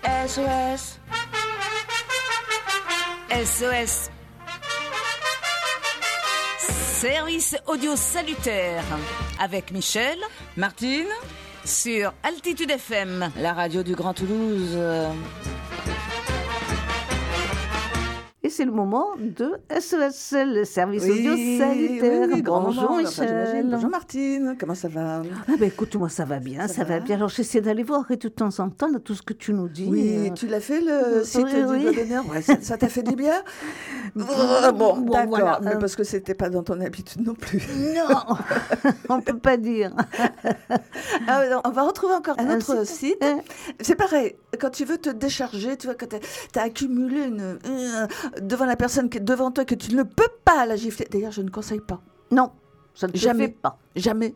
SOS. SOS. Service audio salutaire avec Michel, Martine, sur Altitude FM, la radio du Grand Toulouse. Et c'est le moment de SOS, le service audio salutaire. Oui, bonjour Michel. Enfin, bonjour Martine, comment ça va? Écoute, moi ça va bien, ça va bien. Alors j'essaie d'aller voir et de temps en temps tout ce que tu nous dis. Oui, tu l'as fait le site du doigt d'honneur, ouais, ça t'a fait du bien? Bon, d'accord, voilà, mais parce que c'était pas dans ton habitude non plus. Non, on peut pas dire. On va retrouver encore un autre site. C'est pareil, quand tu veux te décharger, tu vois, quand tu as accumulé devant la personne qui est devant toi que tu ne peux pas la gifler. D'ailleurs, je ne conseille pas. Non, ça ne se fait pas. Jamais.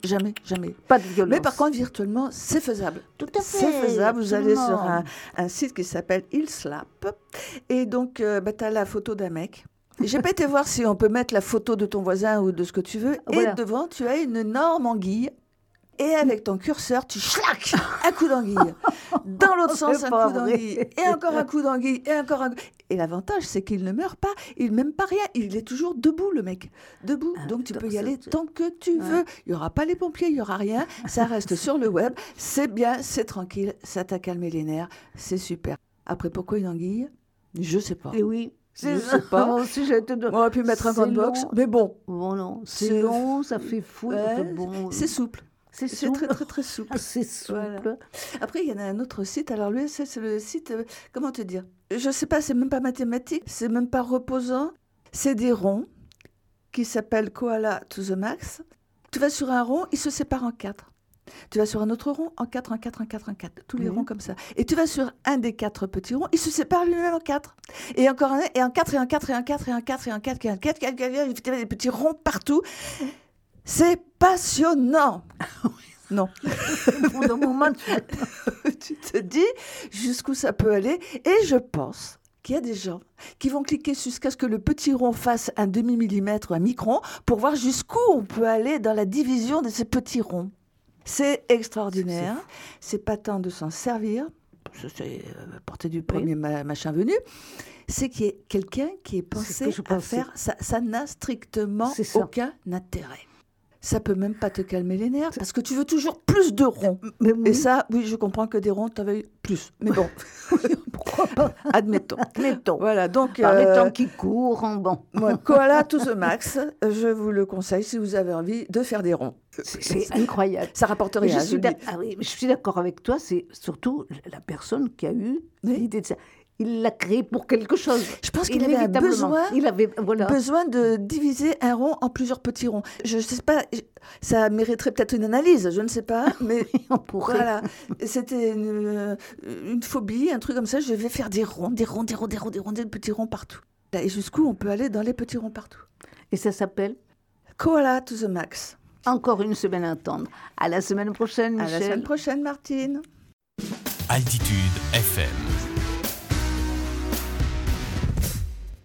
Pas de violence. Mais par contre, virtuellement, c'est faisable. Tout à fait. C'est faisable. Vous allez absolument. sur un site qui s'appelle Il Slap. Et donc, tu as la photo d'un mec. J'ai pas été voir si on peut mettre la photo de ton voisin ou de ce que tu veux. Voilà. Et devant, tu as une énorme anguille. Et avec ton curseur, tu schlac un coup d'anguille. Dans l'autre sens, un coup d'anguille. Et encore un coup d'anguille. Et encore un coup. Et l'avantage, c'est qu'il ne meurt pas. Il n'aime pas rien. Il est toujours debout, le mec. Debout. Donc, tu peux y aller tant que tu veux. Il n'y aura pas les pompiers, il n'y aura rien. Ça reste sur le web. C'est bien, c'est tranquille. Ça t'a calmé les nerfs. C'est super. Après, pourquoi une anguille? Je ne sais pas. Et oui. Je sais pas. Moi aussi, j'ai été On aurait pu mettre un code-box. Mais bon. Bon, non. C'est long, ça fait fou. Ouais, bon. c'est souple. C'est très, très, très souple. C'est souple. Voilà. Après, il y en a un autre site. Alors, lui, c'est le site, comment te dire? Je ne sais pas, c'est même pas mathématique, c'est même pas reposant. C'est des ronds qui s'appellent Koala to the Max. Tu vas sur un rond, il se sépare en 4. Tu vas sur un autre rond, en 4, en 4, en 4, en 4. Tous les ronds comme ça. Et tu vas sur un des 4 petits ronds, il se sépare lui-même en 4. Et encore un, et en 4, et en 4, et en 4, et en 4, et en 4, et en 4, il y a des petits ronds partout. C'est passionnant. Non. Pour le moment, tu te dis jusqu'où ça peut aller. Et je pense qu'il y a des gens qui vont cliquer jusqu'à ce que le petit rond fasse un demi-millimètre ou un micron pour voir jusqu'où on peut aller dans la division de ces petits ronds. C'est extraordinaire. C'est pas tant de s'en servir. C'est porter du premier machin venu. C'est qu'il y ait quelqu'un qui est pensé à faire ça. Ça n'a strictement aucun intérêt. Ça peut même pas te calmer les nerfs parce que tu veux toujours plus de ronds. Mais oui. Et ça, oui, je comprends que des ronds, tu avais plus. Mais bon, pourquoi pas? Admettons. Voilà, donc... Par les temps qui courent, bon. Koala to the Max, je vous le conseille si vous avez envie de faire des ronds. C'est incroyable. Ça rapporte rien. Je suis d'accord avec toi, c'est surtout la personne qui a eu l'idée de ça. Il l'a créé pour quelque chose. Je pense qu'il avait besoin de diviser un rond en plusieurs petits ronds. Je ne sais pas, ça mériterait peut-être une analyse, je ne sais pas, mais on pourrait. Voilà. C'était une phobie, un truc comme ça. Je vais faire des ronds, des petits ronds partout. Et jusqu'où on peut aller dans les petits ronds partout. Et ça s'appelle Koala to the Max. Encore une semaine à attendre. À la semaine prochaine, Michel. À la semaine prochaine, Martine. Altitude FM.